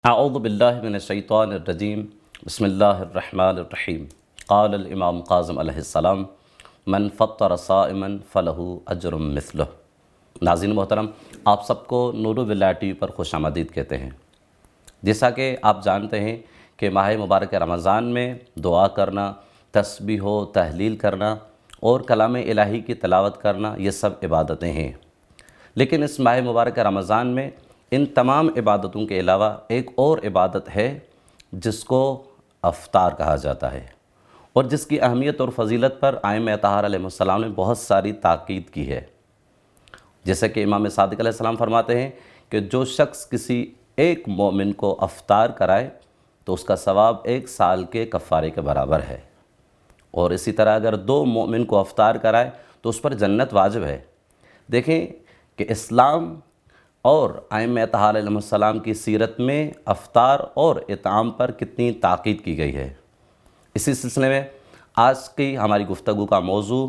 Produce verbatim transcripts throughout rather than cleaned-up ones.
اعوذ باللہ من الشیطان الرجیم بسم اللہ الرحمن الرحیم قال الامام قاسم علیہ السلام من فطر صائما فلہ اجر مثلہ۔ ناظرین محترم، آپ سب کو نور باللہ ٹی وی پر خوش آمدید کہتے ہیں۔ جیسا کہ آپ جانتے ہیں کہ ماہ مبارک رمضان میں دعا کرنا، تسبیح و تحلیل کرنا اور کلام الہی کی تلاوت کرنا یہ سب عبادتیں ہیں، لیکن اس ماہ مبارک رمضان میں ان تمام عبادتوں کے علاوہ ایک اور عبادت ہے جس کو افطار کہا جاتا ہے، اور جس کی اہمیت اور فضیلت پر ائمہ اطہار علیہ السلام نے بہت ساری تاکید کی ہے۔ جیسے کہ امام صادق علیہ السلام فرماتے ہیں کہ جو شخص کسی ایک مومن کو افطار کرائے تو اس کا ثواب ایک سال کے کفارے کے برابر ہے، اور اسی طرح اگر دو مومن کو افطار کرائے تو اس پر جنت واجب ہے۔ دیکھیں کہ اسلام اور ائمہ اطہار علیہ السلام کی سیرت میں افطار اور اطعام پر کتنی تاکید کی گئی ہے۔ اسی سلسلے میں آج کی ہماری گفتگو کا موضوع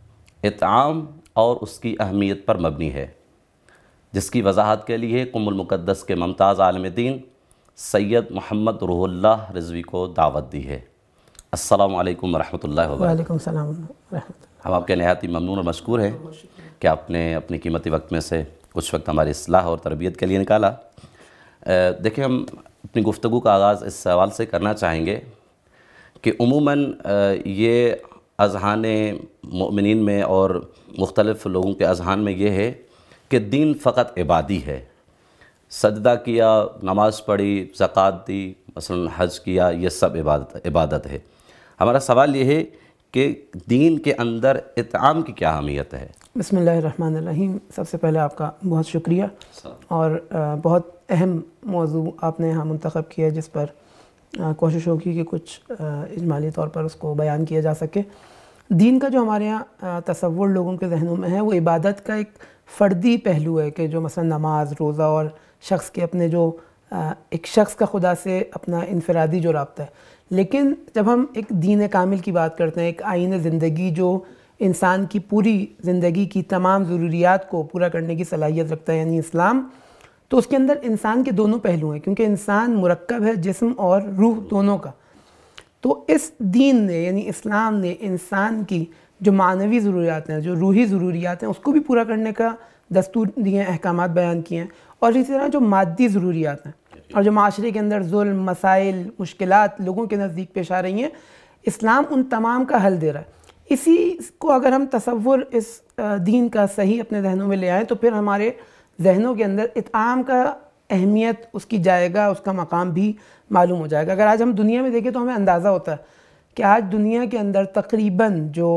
اطعام اور اس کی اہمیت پر مبنی ہے، جس کی وضاحت کے لیے قم المقدس کے ممتاز عالم دین سید محمد روح اللہ رضوی کو دعوت دی ہے۔ السلام علیکم ورحمۃ اللہ وبرکاتہ۔ وعلیکم السلام ورحمۃ اللہ۔ ہم آپ کے نہایت ہی ممنون اور مشکور ہیں کہ آپ نے اپنی قیمتی وقت میں سے کچھ وقت ہماری اصلاح اور تربیت کے لیے نکالا۔ دیکھیں، ہم اپنی گفتگو کا آغاز اس سوال سے کرنا چاہیں گے کہ عموماً یہ اذہان مؤمنین میں اور مختلف لوگوں کے اذہان میں یہ ہے کہ دین فقط عبادی ہے، سجدہ کیا، نماز پڑھی، زکوٰۃ دی، مثلا حج کیا، یہ سب عبادت عبادت ہے۔ ہمارا سوال یہ ہے کہ دین کے اندر اطعام کی کیا اہمیت ہے؟ بسم اللہ الرحمن الرحیم۔ سب سے پہلے آپ کا بہت شکریہ، اور بہت اہم موضوع آپ نے یہاں منتخب کیا ہے جس پر کوشش ہوگی کہ کچھ اجمالی طور پر اس کو بیان کیا جا سکے۔ دین کا جو ہمارے یہاں تصور لوگوں کے ذہنوں میں ہے وہ عبادت کا ایک فردی پہلو ہے، کہ جو مثلا نماز، روزہ اور شخص کے اپنے جو ایک شخص کا خدا سے اپنا انفرادی جو رابطہ ہے۔ لیکن جب ہم ایک دین کامل کی بات کرتے ہیں، ایک آئین زندگی جو انسان کی پوری زندگی کی تمام ضروریات کو پورا کرنے کی صلاحیت رکھتا ہے، یعنی اسلام، تو اس کے اندر انسان کے دونوں پہلو ہیں، کیونکہ انسان مرکب ہے جسم اور روح دونوں کا۔ تو اس دین نے یعنی اسلام نے انسان کی جو معنوی ضروریات ہیں، جو روحی ضروریات ہیں، اس کو بھی پورا کرنے کا دستور دیے، احکامات بیان کیے ہیں، اور اسی طرح جو مادی ضروریات ہیں اور جو معاشرے کے اندر ظلم، مسائل، مشکلات لوگوں کے نزدیک پیش آ رہی ہیں، اسلام ان تمام کا حل دے رہا ہے۔ اسی کو اگر ہم تصور اس دین کا صحیح اپنے ذہنوں میں لے آئیں تو پھر ہمارے ذہنوں کے اندر اطعام کا اہمیت، اس کی جائے گا، اس کا مقام بھی معلوم ہو جائے گا۔ اگر آج ہم دنیا میں دیکھیں تو ہمیں اندازہ ہوتا ہے کہ آج دنیا کے اندر تقریباً جو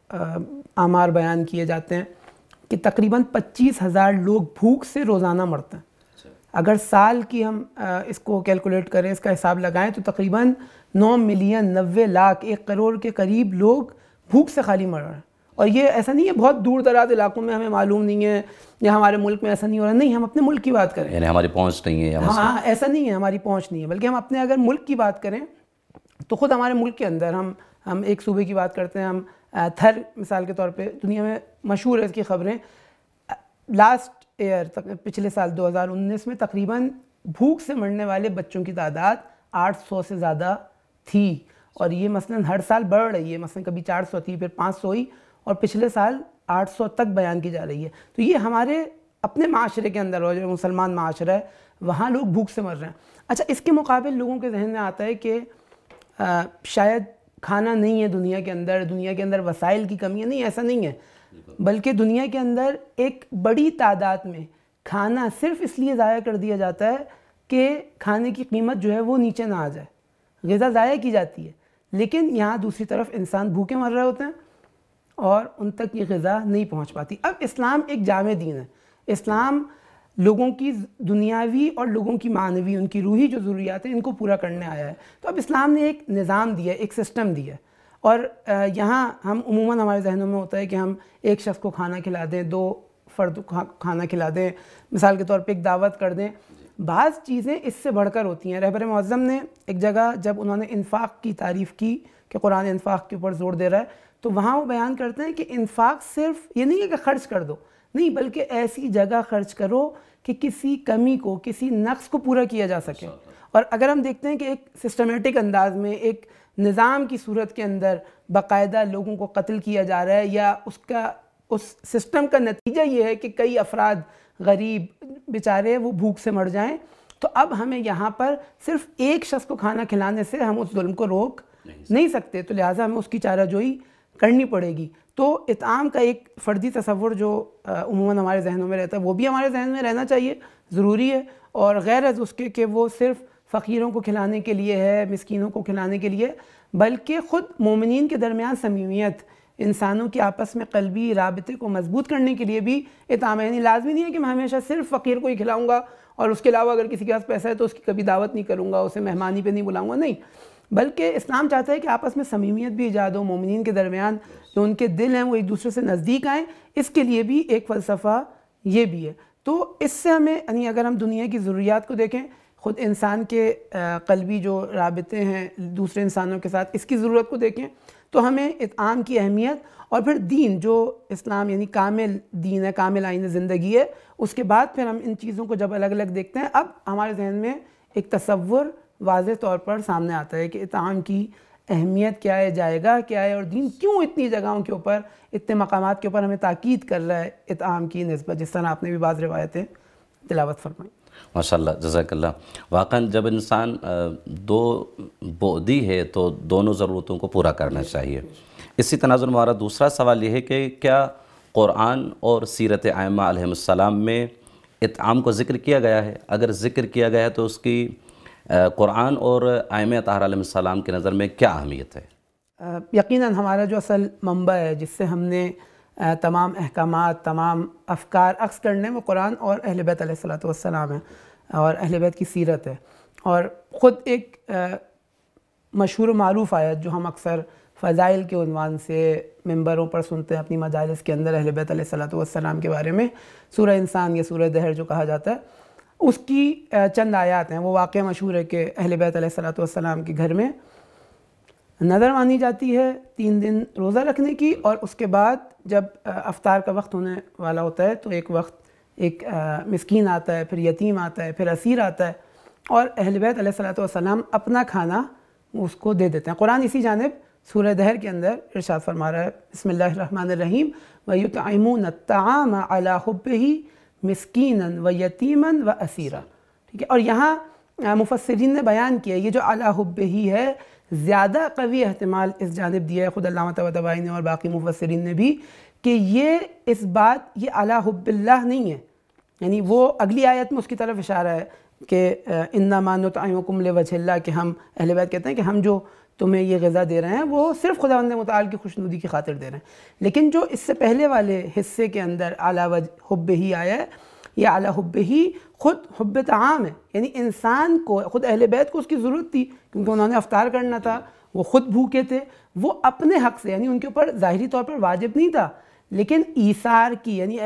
آمار بیان کیے جاتے ہیں کہ تقریباً پچیس ہزار لوگ بھوک سے روزانہ مرتے ہیں۔ اگر سال کی ہم اس کو کیلکولیٹ کریں، اس کا حساب لگائیں، تو تقریباً نو ملین نوے لاکھ ایک کروڑ کے قریب لوگ بھوک سے خالی مر رہے ہیں۔ اور یہ ایسا نہیں ہے بہت دور دراز علاقوں میں ہمیں معلوم نہیں ہے، یا ہمارے ملک میں ایسا نہیں ہو رہا، نہیں، ہم اپنے ملک کی بات کریں، یعنی ہماری پہنچ نہیں ہے۔ ہاں، ایسا نہیں ہے ہماری پہنچ نہیں ہے، بلکہ ہم اپنے اگر ملک کی بات کریں تو خود ہمارے ملک کے اندر ہم ہم ایک صوبے کی بات کرتے ہیں، ہم تھر مثال کے طور پہ دنیا میں مشہور ہے اس کی خبریں، لاسٹ ایئر پچھلے سال دو ہزار انیس میں تقریباً بھوک سے مرنے والے بچوں کی تعداد آٹھ سو سے زیادہ تھی، اور یہ مثلاً ہر سال بڑھ رہی ہے، مثلاً کبھی چار سو تھی، پھر پانچ سو ہوئی، اور پچھلے سال آٹھ سو تک بیان کی جا رہی ہے۔ تو یہ ہمارے اپنے معاشرے کے اندر، جو مسلمان معاشرہ ہے، وہاں لوگ بھوک سے مر رہے ہیں۔ اچھا، اس کے مقابل لوگوں کے ذہن میں آتا ہے کہ شاید کھانا نہیں ہے دنیا کے اندر، دنیا کے اندر وسائل کی کمی ہے۔ نہیں، ایسا نہیں ہے، بلکہ دنیا کے اندر ایک بڑی تعداد میں کھانا صرف اس لیے ضائع کر دیا جاتا ہے کہ کھانے کی قیمت جو ہے وہ نیچے نہ آ جائے، غذا ضائع کی جاتی ہے، لیکن یہاں دوسری طرف انسان بھوکے مر رہے ہوتے ہیں اور ان تک یہ غذا نہیں پہنچ پاتی۔ اب اسلام ایک جامع دین ہے، اسلام لوگوں کی دنیاوی اور لوگوں کی معنوی، ان کی روحی جو ضروریات ہیں، ان کو پورا کرنے آیا ہے۔ تو اب اسلام نے ایک نظام دیا ہے، ایک سسٹم دیا ہے، اور یہاں ہم عموماً ہمارے ذہنوں میں ہوتا ہے کہ ہم ایک شخص کو کھانا کھلا دیں، دو فرد کو کھانا کھلا دیں، مثال کے طور پہ ایک دعوت کر دیں۔ بعض چیزیں اس سے بڑھ کر ہوتی ہیں۔ رہبر معظم نے ایک جگہ جب انہوں نے انفاق کی تعریف کی کہ قرآن انفاق کے اوپر زور دے رہا ہے، تو وہاں وہ بیان کرتے ہیں کہ انفاق صرف یہ نہیں ہے کہ خرچ کر دو، نہیں، بلکہ ایسی جگہ خرچ کرو کہ کسی کمی کو، کسی نقص کو پورا کیا جا سکے. اور اگر ہم دیکھتے ہیں کہ ایک سسٹمیٹک انداز میں، ایک نظام کی صورت کے اندر باقاعدہ لوگوں کو قتل کیا جا رہا ہے، یا اس کا اس سسٹم کا نتیجہ یہ ہے کہ کئی افراد غریب بیچارے وہ بھوک سے مر جائیں، تو اب ہمیں یہاں پر صرف ایک شخص کو کھانا کھلانے سے ہم اس ظلم کو روک نہیں سکتے، تو لہٰذا ہمیں اس کی چارہ جوئی کرنی پڑے گی. تو اطعام کا ایک فردی تصور جو عموماً ہمارے ذہنوں میں رہتا ہے، وہ بھی ہمارے ذہن میں رہنا چاہیے، ضروری ہے. اور غیر از اس کے کہ وہ صرف فقیروں کو کھلانے کے لیے ہے، مسکینوں کو کھلانے کے لیے، بلکہ خود مومنین کے درمیان صمیمیت، انسانوں کے آپس میں قلبی رابطے کو مضبوط کرنے کے لیے بھی اطعام ہے. یعنی لازمی نہیں ہے کہ میں ہمیشہ صرف فقیر کو ہی کھلاؤں گا اور اس کے علاوہ اگر کسی کے پاس پیسہ ہے تو اس کی کبھی دعوت نہیں کروں گا، اسے مہمانی پہ نہیں بلاؤں گا، نہیں. بلکہ اسلام چاہتا ہے کہ آپس میں صمیمیت بھی ایجاد ہو، مومنین کے درمیان جو ان کے دل ہیں وہ ایک دوسرے سے نزدیک آئیں. اس کے لیے بھی ایک فلسفہ یہ بھی ہے. تو اس سے ہمیں یعنی اگر ہم دنیا کی ضروریات کو دیکھیں، خود انسان کے قلبی جو رابطے ہیں دوسرے انسانوں کے ساتھ، اس کی ضرورت کو دیکھیں، تو ہمیں اطعام کی اہمیت، اور پھر دین جو اسلام یعنی کامل دین ہے، کامل آئین زندگی ہے، اس کے بعد پھر ہم ان چیزوں کو جب الگ الگ دیکھتے ہیں، اب ہمارے ذہن میں ایک تصور واضح طور پر سامنے آتا ہے کہ اطعام کی اہمیت کیا ہے، جائے گا کیا ہے، اور دین کیوں اتنی جگہوں کے اوپر، اتنے مقامات کے اوپر ہمیں تاکید کر رہا ہے اطعام کی نسبت، جس طرح آپ نے بھی بعض روایتیں تلاوت فرمائیں. ماشاء اللہ، جزاک اللہ. واقعاً جب انسان دو بعدی ہے تو دونوں ضرورتوں کو پورا کرنا چاہیے. اسی تناظر میں ہمارا دوسرا سوال یہ ہے کہ کیا قرآن اور سیرت ائمہ علیہ السلام میں اطعام کو ذکر کیا گیا ہے؟ اگر ذکر کیا گیا ہے تو اس کی قرآن اور ائمہ اطہار علیہ السلام کی نظر میں کیا اہمیت ہے؟ یقیناً ہمارا جو اصل منبع ہے جس سے ہم نے تمام احکامات، تمام افکار اخذ کرنے، وہ قرآن اور اہل بیت علیہ الصلوۃ والسلام ہے اور اہل بیت کی سیرت ہے. اور خود ایک مشہور و معروف آیت جو ہم اکثر فضائل کے عنوان سے ممبروں پر سنتے ہیں اپنی مجالس کے اندر اہل بیت علیہ الصلوۃ والسلام کے بارے میں، سورہ انسان یا سورہ دہر جو کہا جاتا ہے، اس کی چند آیات ہیں. وہ واقعہ مشہور ہے کہ اہل بیت علیہ الصلوۃ والسلام کے گھر میں نظر مانی جاتی ہے تین دن روزہ رکھنے کی، اور اس کے بعد جب افطار کا وقت ہونے والا ہوتا ہے تو ایک وقت ایک مسکین آتا ہے، پھر یتیم آتا ہے، پھر اسیر آتا ہے، اور اہل بیت علیہ الصلوۃ والسلام اپنا کھانا اس کو دے دیتے ہیں. قرآن اسی جانب سورہ دہر کے اندر ارشاد فرما رہا ہے، بسم اللہ الرحمن الرحیم، وَيُطْعِمُونَ الطَّعَامَ عَلَىٰ حُبِّهِ مِسْكِينًا وَيَتِيمًا وَأَسِيرًا. ٹھیک ہے، اور یہاں مفسرین نے بیان کیا یہ جو علیٰ حُبِّهِ ہے، زیادہ قوی احتمال اس جانب دیا ہے خود علامہ طباطبائی نے اور باقی مفسرین نے بھی، کہ یہ اس بات یہ علیٰ حب اللہ نہیں ہے. یعنی وہ اگلی آیت میں اس کی طرف اشارہ ہے کہ انما نطعمکم لوجہ اللہ، کہ ہم اہل بیت کہتے ہیں کہ ہم جو تمہیں یہ غذا دے رہے ہیں وہ صرف خداوند متعال کی خوشنودی کی خاطر دے رہے ہیں. لیکن جو اس سے پہلے والے حصے کے اندر علیٰ حب ہی آیا ہے، یہ علیٰ حب ہی خود حب طعام ہے. یعنی انسان کو، خود اہل بیت کو اس کی ضرورت تھی کیونکہ انہوں نے افطار کرنا تھا، وہ خود بھوکے تھے، وہ اپنے حق سے، یعنی ان کے اوپر ظاہری طور پر واجب نہیں تھا لیکن ایثار کی، یعنی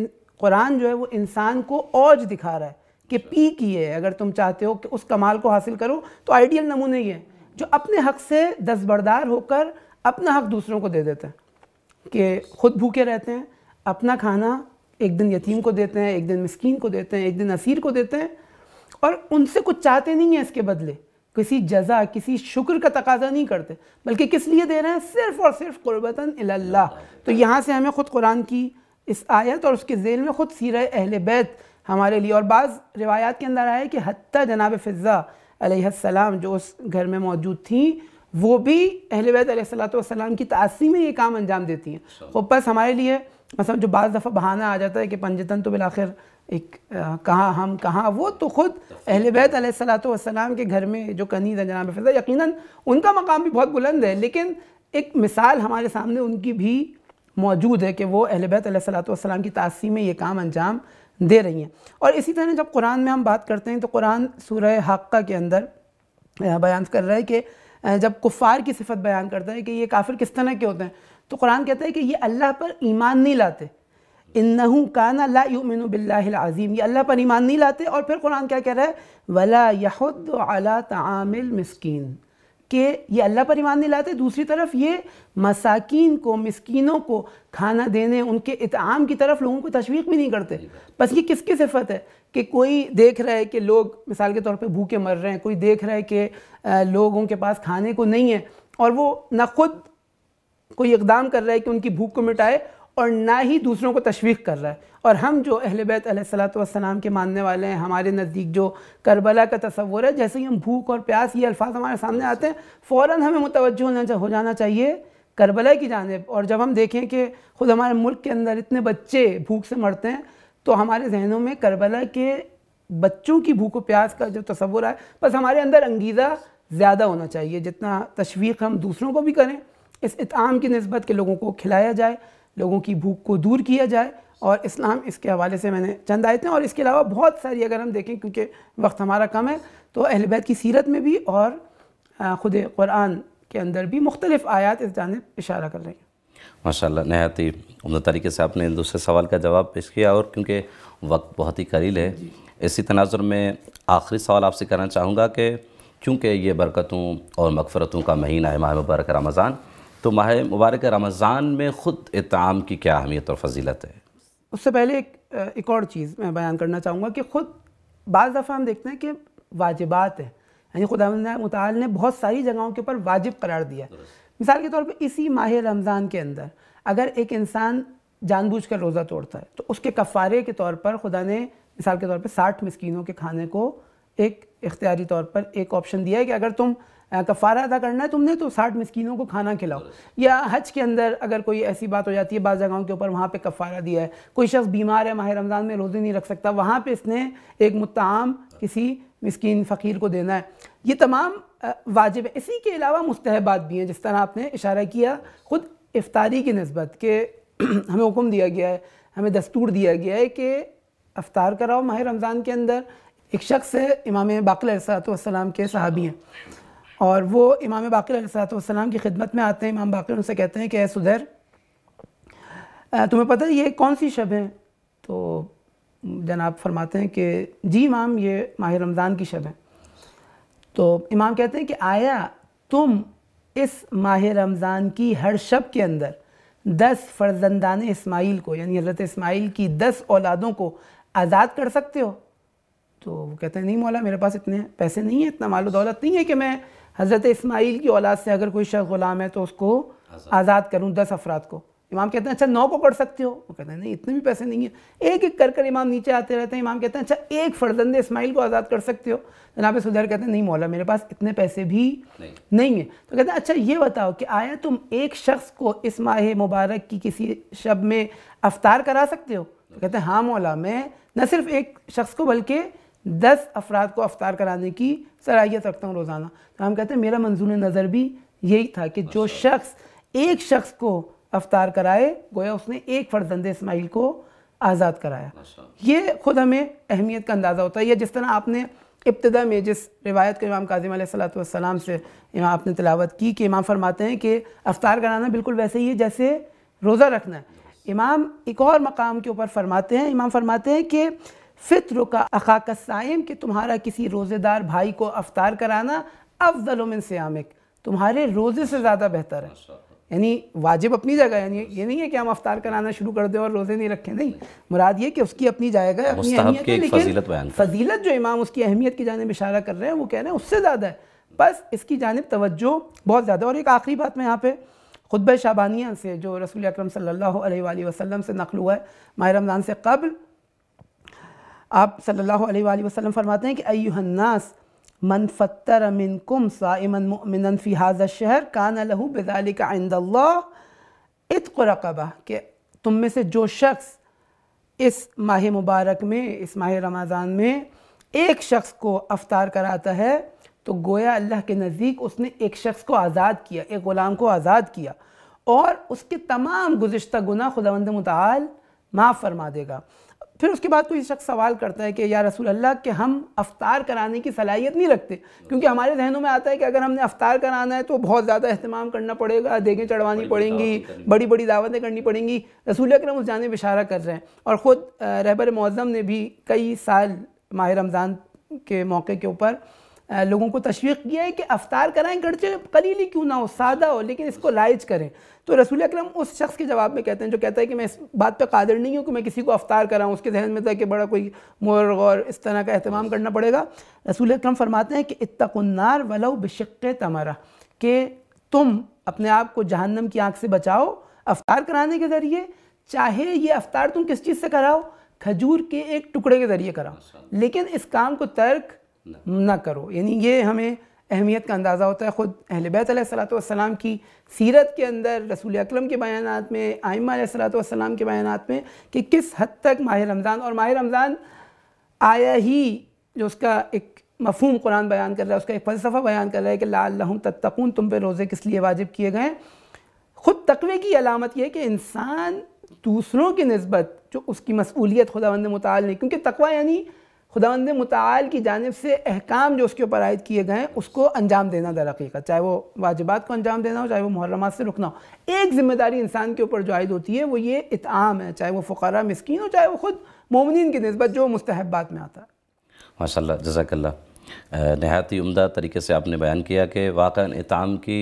قرآن جو ہے وہ انسان کو اوج دکھا رہا ہے کہ پی کیے، اگر تم چاہتے ہو کہ اس کمال کو حاصل کرو تو آئیڈیل نمونے یہ ہے جو اپنے حق سے دستبردار ہو کر اپنا حق دوسروں کو دے دیتے ہیں، کہ خود بھوکے رہتے ہیں، اپنا کھانا ایک دن یتیم کو دیتے ہیں، ایک دن مسکین کو دیتے ہیں، ایک دن اسیر کو دیتے ہیں، اور ان سے کچھ چاہتے نہیں ہیں اس کے بدلے، کسی جزا، کسی شکر کا تقاضا نہیں کرتے، بلکہ کس لیے دے رہے ہیں؟ صرف اور صرف قربتاً الی اللہ. تو یہاں سے ہمیں خود قرآن کی اس آیت اور اس کے ذیل میں خود سیرہ اہل بیت ہمارے لیے، اور بعض روایات کے اندر آیا ہے کہ حتیٰ جناب فضہ علیہ السلام جو اس گھر میں موجود تھیں وہ بھی اہل بیت علیہ الصلوۃ والسلام کی تعظیم میں یہ کام انجام دیتی ہیں. وہ بس ہمارے لیے مثلا جو بعض دفعہ بہانہ آ جاتا ہے کہ پنجتن تو بالآخر ایک کہاں ہم کہاں، وہ تو خود اہل بیت علیہ الصلوۃ والسلام کے گھر میں جو کنیز ہے جناب فضہ، یقیناً ان کا مقام بھی بہت بلند ہے، لیکن ایک مثال ہمارے سامنے ان کی بھی موجود ہے کہ وہ اہل بیت علیہ الصلوۃ والسلام کی تعظیم میں یہ کام انجام دے رہی ہیں. اور اسی طرح جب قرآن میں ہم بات کرتے ہیں تو قرآن سورہ حاقہ کے اندر بیان کر رہا ہے کہ جب کفار کی صفت بیان کرتا ہے کہ یہ کافر کس طرح کے ہوتے ہیں، تو قرآن کہتا ہے کہ یہ اللہ پر ایمان نہیں لاتے، انہو کانا لا یؤمن باللہ العظیم، یہ اللہ پر ایمان نہیں لاتے. اور پھر قرآن کیا کہہ رہا ہے؟ ولا یحض علی طعام المسکین، کہ یہ اللہ پر ایمان نہیں لاتے، دوسری طرف یہ مساکین کو، مسکینوں کو کھانا دینے، ان کے اطعام کی طرف لوگوں کو تشویق بھی نہیں کرتے۔ بس یہ کس کی صفت ہے کہ کوئی دیکھ رہا ہے کہ لوگ مثال کے طور پہ بھوکے مر رہے ہیں، کوئی دیکھ رہا ہے کہ لوگوں کے پاس کھانے کو نہیں ہے، اور وہ نہ خود کوئی اقدام کر رہا ہے کہ ان کی بھوک کو مٹائے اور نہ ہی دوسروں کو تشویق کر رہا ہے۔ اور ہم جو اہل بیت علیہ الصلوۃ والسلام کے ماننے والے ہیں، ہمارے نزدیک جو کربلا کا تصور ہے، جیسے ہی ہم بھوک اور پیاس یہ الفاظ ہمارے سامنے آتے ہیں، فوراً ہمیں متوجہ ہو جانا چاہیے کربلا کی جانب۔ اور جب ہم دیکھیں کہ خود ہمارے ملک کے اندر اتنے بچے بھوک سے مرتے ہیں، تو ہمارے ذہنوں میں کربلا کے بچوں کی بھوک و پیاس کا جو تصور ہے، بس ہمارے اندر انگیزہ زیادہ ہونا چاہیے، جتنا تشویق ہم دوسروں کو بھی کریں اس اطعام کی نسبت کہ لوگوں کو کھلایا جائے، لوگوں کی بھوک کو دور کیا جائے۔ اور اسلام اس کے حوالے سے میں نے چند آیتیں، اور اس کے علاوہ بہت ساری اگر ہم دیکھیں کیونکہ وقت ہمارا کم ہے، تو اہل بیت کی سیرت میں بھی اور خود قرآن کے اندر بھی مختلف آیات اس جانب اشارہ کر رہی ہیں۔ ماشاءاللہ، نہایت ہی عمدہ طریقے سے آپ نے دوسرے سوال کا جواب پیش کیا، اور کیونکہ وقت بہت ہی قلیل ہے، اسی تناظر میں آخری سوال آپ سے کرنا چاہوں گا کہ چونکہ یہ برکتوں اور مغفرتوں کا مہینہ ہے، ماہ مبارک رمضان، تو ماہ مبارک رمضان میں خود اطعام کی کیا اہمیت اور فضیلت ہے؟ اس سے پہلے ایک ایک اور چیز میں بیان کرنا چاہوں گا کہ خود بعض دفعہ ہم دیکھتے ہیں کہ واجبات ہیں، یعنی خداوند متعال نے بہت ساری جگہوں کے اوپر واجب قرار دیا ہے۔ مثال کے طور پہ اسی ماہ رمضان کے اندر اگر ایک انسان جان بوجھ کر روزہ توڑتا ہے تو اس کے کفارے کے طور پر خدا نے مثال کے طور پہ ساٹھ مسکینوں کے کھانے کو ایک اختیاری طور پر ایک آپشن دیا ہے کہ اگر تم کفارہ ادا کرنا ہے تم نے تو ساٹھ مسکینوں کو کھانا کھلاؤ۔ یا حج کے اندر اگر کوئی ایسی بات ہو جاتی ہے، بعض جگہوں کے اوپر وہاں پہ کفارہ دیا ہے، کوئی شخص بیمار ہے ماہ رمضان میں روزے نہیں رکھ سکتا، وہاں پہ اس نے ایک مطعم کسی مسکین فقیر کو دینا ہے۔ یہ تمام واجب ہے۔ اسی کے علاوہ مستحبات بھی ہیں، جس طرح آپ نے اشارہ کیا خود افطاری کی نسبت کہ ہمیں حکم دیا گیا ہے، ہمیں دستور دیا گیا ہے کہ افطار کراؤ ماہ رمضان کے اندر۔ ایک شخص ہے، امام باقر علیہ السلام کے صحابی ہیں، اور وہ امام باقر علیہ السلام کی خدمت میں آتے ہیں۔ امام باقر ان سے کہتے ہیں کہ اے سدیر، تمہیں پتہ ہے یہ کون سی شب ہے؟ تو جناب فرماتے ہیں کہ جی امام، یہ ماہ رمضان کی شب ہے۔ تو امام کہتے ہیں کہ آیا تم اس ماہ رمضان کی ہر شب کے اندر دس فرزندان اسماعیل کو، یعنی حضرت اسماعیل کی دس اولادوں کو آزاد کر سکتے ہو؟ تو وہ کہتے ہیں نہیں مولا، میرے پاس اتنے پیسے نہیں ہیں، اتنا مال و دولت نہیں ہے کہ میں حضرت اسماعیل کی اولاد سے اگر کوئی شخص غلام ہے تو اس کو آزاد کروں دس افراد کو۔ امام کہتے ہیں اچھا نو کو کر سکتے ہو؟ وہ کہتے ہیں نہیں، اتنے بھی پیسے نہیں ہیں۔ ایک ایک کر کر امام نیچے آتے رہتے ہیں۔ امام کہتے ہیں اچھا ایک فرزند اسماعیل کو آزاد کر سکتے ہو؟ جناب سدیر کہتے ہیں نہیں مولا، میرے پاس اتنے پیسے بھی نہیں ہیں۔ تو کہتے ہیں اچھا یہ بتاؤ کہ آیا تم ایک شخص کو اس ماہ مبارک کی کسی شب میں افطار کرا سکتے ہو؟ تو کہتے ہیں ہاں مولا، میں نہ صرف ایک شخص کو بلکہ دس افراد کو افطار کرانے کی صلاحیت رکھتا ہوں روزانہ۔ تو ہم کہتے ہیں میرا منظور نظر بھی یہی تھا کہ جو شخص ایک شخص کو افطار کرائے گویا اس نے ایک فرزند اسماعیل کو آزاد کرایا۔ یہ خود ہمیں اہمیت کا اندازہ ہوتا ہے۔ یا جس طرح آپ نے ابتدا میں جس روایت کو امام کاظم علیہ الصلوۃ والسلام سے امام آپ نے تلاوت کی کہ امام فرماتے ہیں کہ افطار کرانا بالکل ویسے ہی ہے جیسے روزہ رکھنا ہے۔ امام ایک اور مقام کے اوپر فرماتے ہیں، امام فرماتے ہیں کہ فطر کا اخاک الصائم، کہ تمہارا کسی روزے دار بھائی کو افطار کرانا افضل من صیامک، تمہارے روزے سے زیادہ بہتر ہے۔ یعنی واجب اپنی جگہ، یعنی یہ نہیں ہے کہ ہم افطار کرانا شروع کر دیں اور روزے نہیں رکھیں، نہیں، مراد یہ کہ اس کی اپنی جگہ ہے، اپنی اہمیت ہے، لیکن فضیلت جو امام اس کی اہمیت کی جانب اشارہ کر رہے ہیں وہ کہہ رہے ہیں اس سے زیادہ ہے، بس اس کی جانب توجہ بہت زیادہ۔ اور ایک آخری بات میں یہاں پہ خطبہ شعبانیہ سے جو رسول اکرم صلی اللہ علیہ وآلہ وسلم سے نقل ہوا ہے ماہ رمضان سے قبل، آپ صلی اللہ علیہ وآلہ وسلم فرماتے ہیں کہ ایھا الناس من فطر منکم صائما مؤمنا فی ھذا الشہر کان لہ بذلک عند اللہ عتق رقبہ، کہ تم میں سے جو شخص اس ماہ مبارک میں، اس ماہ رمضان میں ایک شخص کو افطار کراتا ہے تو گویا اللہ کے نزدیک اس نے ایک شخص کو آزاد کیا، ایک غلام کو آزاد کیا، اور اس کے تمام گزشتہ گناہ خداوند متعال معاف فرما دے گا۔ پھر اس کے بعد کوئی شخص سوال کرتا ہے کہ یا رسول اللہ کہ ہم افطار کرانے کی صلاحیت نہیں رکھتے، کیونکہ ہمارے ذہنوں میں آتا ہے کہ اگر ہم نے افطار کرانا ہے تو بہت زیادہ اہتمام کرنا پڑے گا، دیگیں چڑھوانی پڑیں گی، بڑی بڑی دعوتیں کرنی پڑیں گی۔ رسول اکرم اس جانب اشارہ کر رہے ہیں، اور خود رہبر معظم نے بھی کئی سال ماہ رمضان کے موقع کے اوپر لوگوں کو تشویق کیا ہے کہ افطار کرائیں، گرچہ قلیل ہی کیوں نہ ہو، سادہ ہو، لیکن اس کو رائج کریں۔ تو رسول اکرم اس شخص کے جواب میں کہتے ہیں جو کہتا ہے کہ میں اس بات پہ قادر نہیں ہوں کہ میں کسی کو افطار کراؤں، اس کے ذہن میں تھا کہ بڑا کوئی مرغ اور اس طرح کا اہتمام کرنا پڑے گا۔ رسول اکرم فرماتے ہیں کہ اتقوا النار ولو بشق تمرہ، کہ تم اپنے آپ کو جہنم کی آنکھ سے بچاؤ افطار کرانے کے ذریعے، چاہے یہ افطار تم کس چیز سے کراؤ، کھجور کے ایک ٹکڑے کے ذریعے کراؤ، لیکن اس کام کو ترک نہ کرو۔ یعنی یہ ہمیں اہمیت کا اندازہ ہوتا ہے خود اہل بیت علیہ الصلوۃ والسلام کی سیرت کے اندر، رسول اکرم کے بیانات میں، ائمہ علیہ الصلوۃ والسلام کے بیانات میں، کہ کس حد تک ماہ رمضان، اور ماہ رمضان آیا ہی جو اس کا ایک مفہوم قرآن بیان کر رہا ہے، اس کا ایک فلسفہ بیان کر رہا ہے کہ لعلہم تتقون، تم پہ روزے کس لیے واجب کیے گئے ہیں۔ خود تقوی کی علامت یہ ہے کہ انسان دوسروں کی نسبت جو اس کی مسئولیت خداوند متعال نے، کیونکہ تقوی یعنی خداوند متعال کی جانب سے احکام جو اس کے اوپر عائد کیے گئے ہیں اس کو انجام دینا در حقیقت، چاہے وہ واجبات کو انجام دینا ہو، چاہے وہ محرمات سے رکنا ہو۔ ایک ذمہ داری انسان کے اوپر جو عائد ہوتی ہے وہ یہ اطعام ہے، چاہے وہ فقراء مسکین ہو، چاہے وہ خود مومنین کی نسبت جو مستحبات میں آتا ہے۔ ماشاء اللہ، جزاک اللہ، نہایت ہی عمدہ طریقے سے آپ نے بیان کیا کہ واقعاً اطعام کی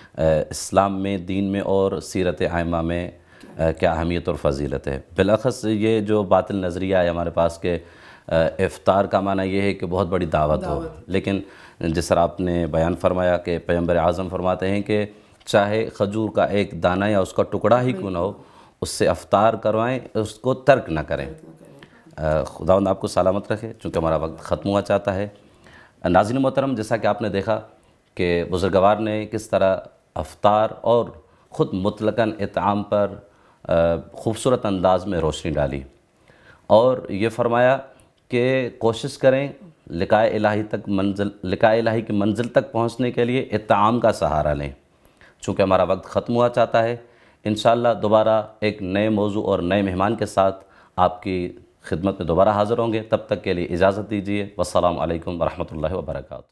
اسلام میں، دین میں اور سیرت ائمہ میں کیا اہمیت اور فضیلت ہے۔ بالاخص یہ جو باطل نظریہ ہے ہمارے پاس کہ افطار کا معنی یہ ہے کہ بہت بڑی دعوت ہو، لیکن جس طرح آپ نے بیان فرمایا کہ پیغمبر اعظم فرماتے ہیں کہ چاہے کھجور کا ایک دانہ یا اس کا ٹکڑا ہی کیوں نہ ہو، اس سے افطار کروائیں، اس کو ترک نہ کریں۔ خداوند آپ کو سلامت رکھے، چونکہ ہمارا وقت ختم ہوا چاہتا ہے۔ ناظرین محترم، جیسا کہ آپ نے دیکھا کہ بزرگوار نے کس طرح افطار اور خود مطلقاً اطعام پر خوبصورت انداز میں روشنی ڈالی، اور یہ فرمایا کہ کوشش کریں لقاء الہی تک منزل لقاء الہی کی منزل تک پہنچنے کے لیے اطعام کا سہارا لیں۔ چونکہ ہمارا وقت ختم ہوا چاہتا ہے، انشاءاللہ دوبارہ ایک نئے موضوع اور نئے مہمان کے ساتھ آپ کی خدمت میں دوبارہ حاضر ہوں گے۔ تب تک کے لیے اجازت دیجیے۔ والسلام علیکم ورحمۃ اللہ وبرکاتہ۔